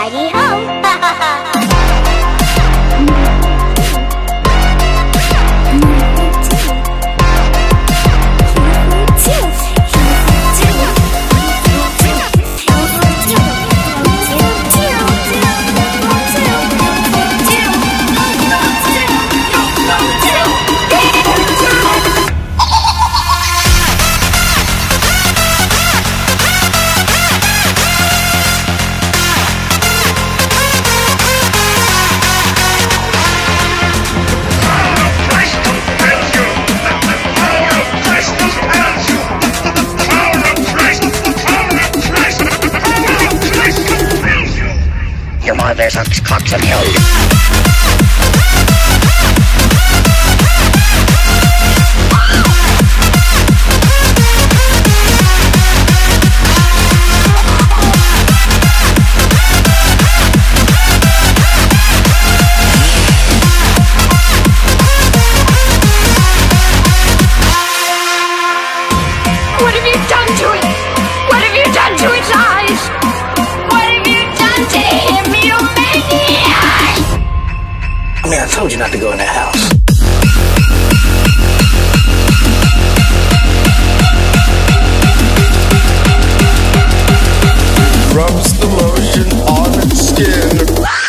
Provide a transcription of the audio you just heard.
Heidi ho! Your mother sucks cocks of milk. What have you done to it? What have you done to its eyes? What have you done to him, you maniac? I mean, I told you not to go in that house. Rubs the lotion on its skin.